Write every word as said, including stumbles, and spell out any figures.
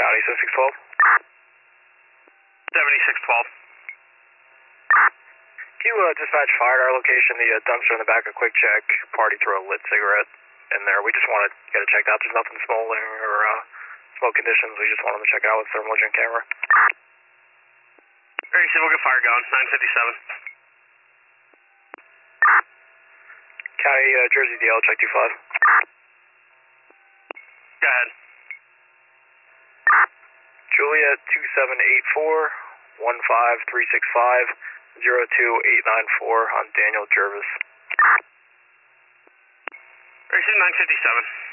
County, seventy-six twelve. seventy-six twelve. Can you uh, dispatch fire at our location? The uh, dumpster in the back, a quick check. Party throw a lit cigarette in there. We just want to get it checked out. There's nothing smoldering or uh, smoke conditions. We just want them to check out with thermogen camera. Very simple, we'll get fire going. nine fifty-seven. County, uh, Jersey D L, check two five. Go ahead. Juliet two seven eight four one five three six five zero two eight nine four on Daniel Jervis. Very soon, nine fifty-seven.